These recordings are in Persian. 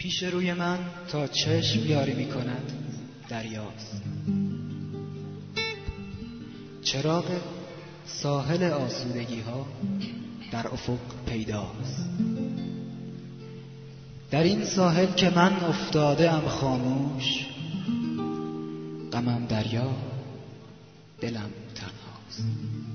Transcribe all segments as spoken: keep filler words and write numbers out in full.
پیش روی من تا چشم یاری می کند دریاست. چراغ ساحل آسودگی ها در افق پیداست. در این ساحل که من افتاده ام خاموش، غمم دریا، دلم تنهاست.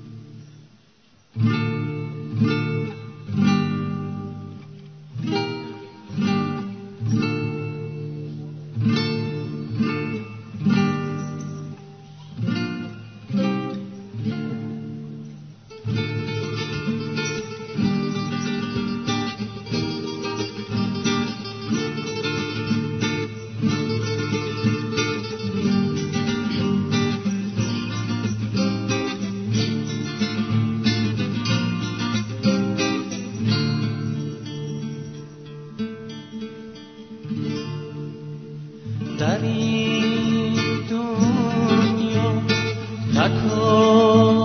در این دنیا تک و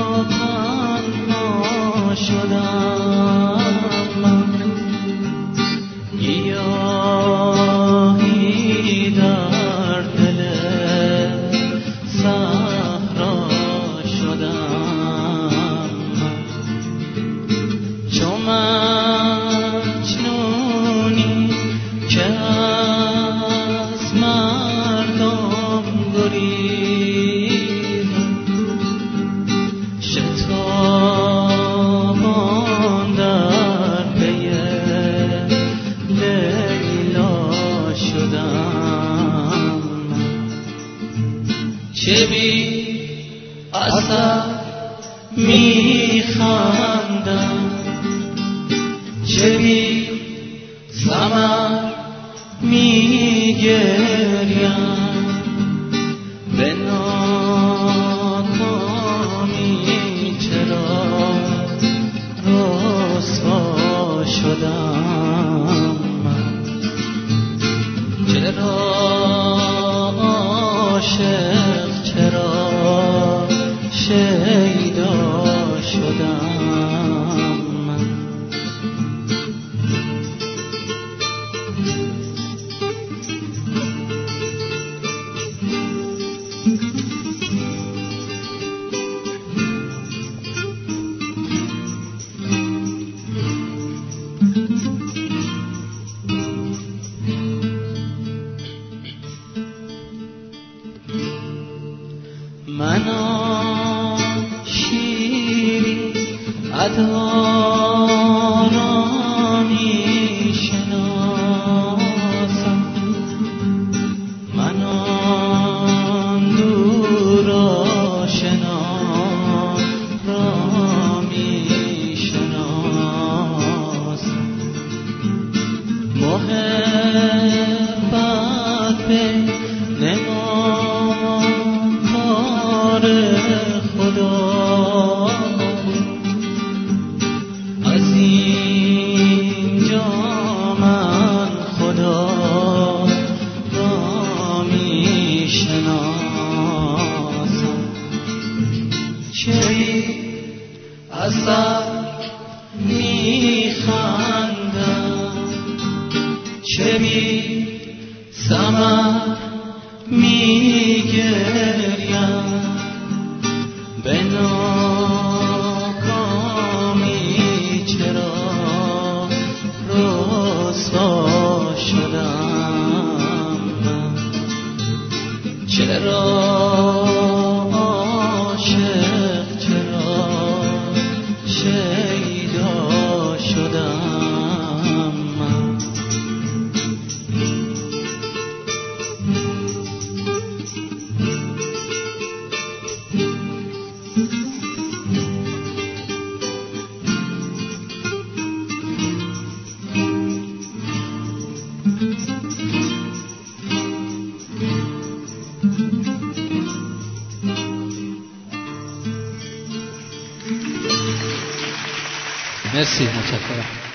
تنها شدم من، گیاهی در دل صحرا شدم من، چو مجنونی که شتابان در پی لیلا شدم، چه بی اثر میخندم، چه بی ثمر میگریم، به ناکامی چرا رسوا شدم من، چرا عاشق، چرا شیدا شدم من. من آن شیری ادا را میشناسم، من آن دور آشنا را میشناسم، محبت به خدا از اینجا من خدا را میشناسم، چه اثر میخندم، چه بی ثمر میگریم، به ناکامی چرا رسوا شدم من، چرا عاشق، چرا شیدا شدم من. مرسی، متشکرم.